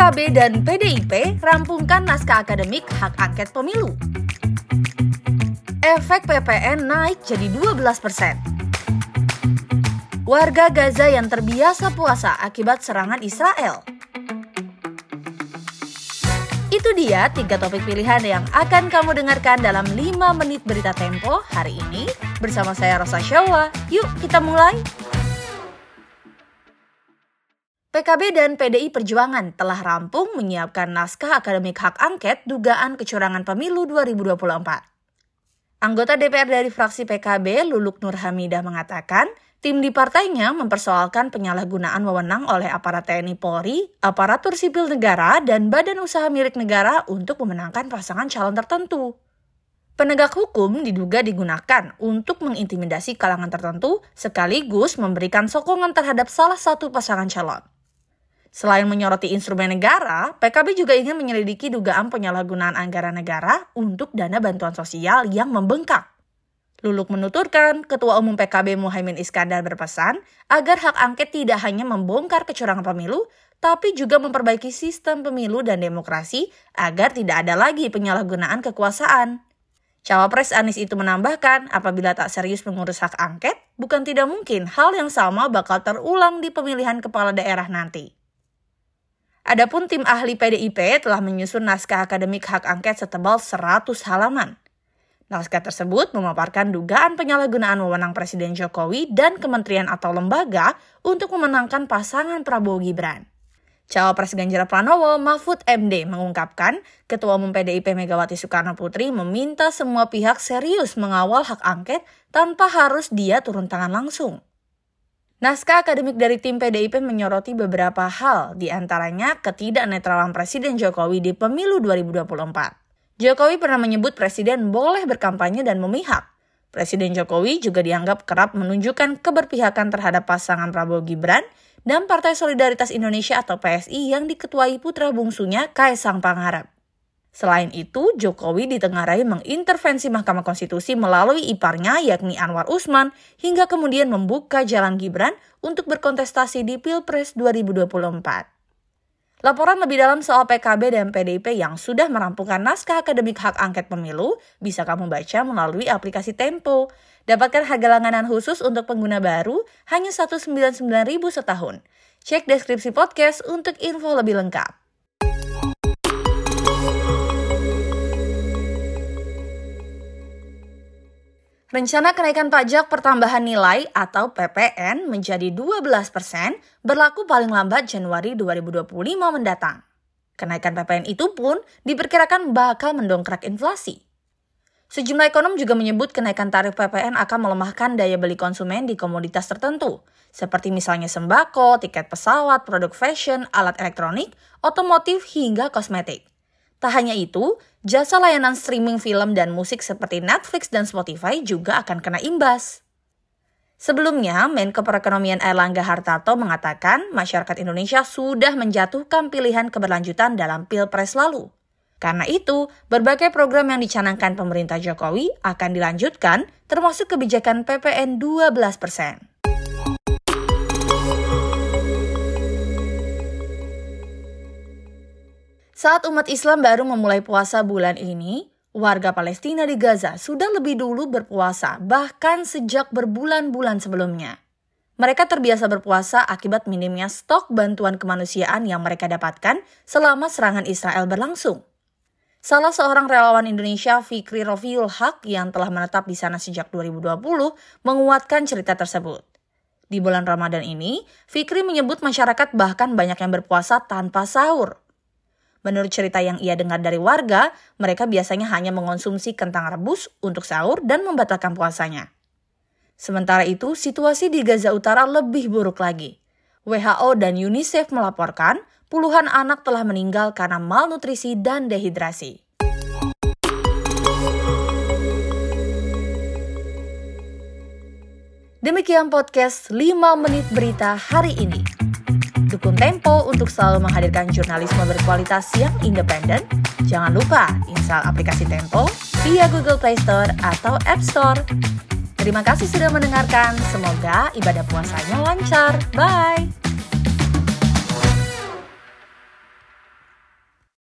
PKB dan PDIP rampungkan naskah akademik hak angket pemilu. Efek PPN naik jadi 12%. Warga Gaza yang terbiasa puasa akibat serangan Israel. Itu dia 3 topik pilihan yang akan kamu dengarkan dalam 5 menit berita Tempo hari ini bersama saya Rosa Syawa. Yuk kita mulai. PKB dan PDI Perjuangan telah rampung menyiapkan naskah akademik hak angket dugaan kecurangan pemilu 2024. Anggota DPR dari fraksi PKB, Luluk Nur Hamidah mengatakan, tim di partainya mempersoalkan penyalahgunaan wewenang oleh aparat TNI Polri, aparatur sipil negara, dan badan usaha milik negara untuk memenangkan pasangan calon tertentu. Penegak hukum diduga digunakan untuk mengintimidasi kalangan tertentu sekaligus memberikan sokongan terhadap salah satu pasangan calon. Selain menyoroti instrumen negara, PKB juga ingin menyelidiki dugaan penyalahgunaan anggaran negara untuk dana bantuan sosial yang membengkak. Luluk menuturkan, Ketua Umum PKB Muhaimin Iskandar berpesan agar hak angket tidak hanya membongkar kecurangan pemilu, tapi juga memperbaiki sistem pemilu dan demokrasi agar tidak ada lagi penyalahgunaan kekuasaan. Cawapres Anies itu menambahkan, apabila tak serius mengurus hak angket, bukan tidak mungkin hal yang sama bakal terulang di pemilihan kepala daerah nanti. Adapun tim ahli PDIP telah menyusun naskah akademik hak angket setebal 100 halaman. Naskah tersebut memaparkan dugaan penyalahgunaan wewenang Presiden Jokowi dan kementerian atau lembaga untuk memenangkan pasangan Prabowo Gibran. Cawapres Ganjar Pranowo Mahfud MD mengungkapkan, Ketua Umum PDIP Megawati Soekarno Putri meminta semua pihak serius mengawal hak angket tanpa harus dia turun tangan langsung. Naskah akademik dari tim PDIP menyoroti beberapa hal, diantaranya ketidaknetralan Presiden Jokowi di pemilu 2024. Jokowi pernah menyebut Presiden boleh berkampanye dan memihak. Presiden Jokowi juga dianggap kerap menunjukkan keberpihakan terhadap pasangan Prabowo Gibran dan Partai Solidaritas Indonesia atau PSI yang diketuai putra bungsunya Kaesang Pangarep. Selain itu, Jokowi ditengarai mengintervensi Mahkamah Konstitusi melalui iparnya yakni Anwar Usman hingga kemudian membuka jalan Gibran untuk berkontestasi di Pilpres 2024. Laporan lebih dalam soal PKB dan PDIP yang sudah merampungkan naskah akademik hak angket pemilu bisa kamu baca melalui aplikasi Tempo. Dapatkan harga langganan khusus untuk pengguna baru hanya Rp199.000 setahun. Cek deskripsi podcast untuk info lebih lengkap. Rencana kenaikan pajak pertambahan nilai atau PPN menjadi 12% berlaku paling lambat Januari 2025 mendatang. Kenaikan PPN itu pun diperkirakan bakal mendongkrak inflasi. Sejumlah ekonom juga menyebut kenaikan tarif PPN akan melemahkan daya beli konsumen di komoditas tertentu, seperti misalnya sembako, tiket pesawat, produk fashion, alat elektronik, otomotif, hingga kosmetik. Tak hanya itu, jasa layanan streaming film dan musik seperti Netflix dan Spotify juga akan kena imbas. Sebelumnya, Menko Perekonomian Airlangga Hartarto mengatakan masyarakat Indonesia sudah menjatuhkan pilihan keberlanjutan dalam Pilpres lalu. Karena itu, berbagai program yang dicanangkan pemerintah Jokowi akan dilanjutkan, termasuk kebijakan PPN 12%. Saat umat Islam baru memulai puasa bulan ini, warga Palestina di Gaza sudah lebih dulu berpuasa, bahkan sejak berbulan-bulan sebelumnya. Mereka terbiasa berpuasa akibat minimnya stok bantuan kemanusiaan yang mereka dapatkan selama serangan Israel berlangsung. Salah seorang relawan Indonesia, Fikri Rofiul Haq, yang telah menetap di sana sejak 2020, menguatkan cerita tersebut. Di bulan Ramadan ini, Fikri menyebut masyarakat bahkan banyak yang berpuasa tanpa sahur. Menurut cerita yang ia dengar dari warga, mereka biasanya hanya mengonsumsi kentang rebus untuk sahur dan membatalkan puasanya. Sementara itu, situasi di Gaza Utara lebih buruk lagi. WHO dan UNICEF melaporkan puluhan anak telah meninggal karena malnutrisi dan dehidrasi. Demikian podcast 5 menit berita hari ini. Dukung Tempo untuk selalu menghadirkan jurnalisme berkualitas yang independen. Jangan lupa install aplikasi Tempo via Google Play Store atau App Store. Terima kasih sudah mendengarkan. Semoga ibadah puasanya lancar. Bye!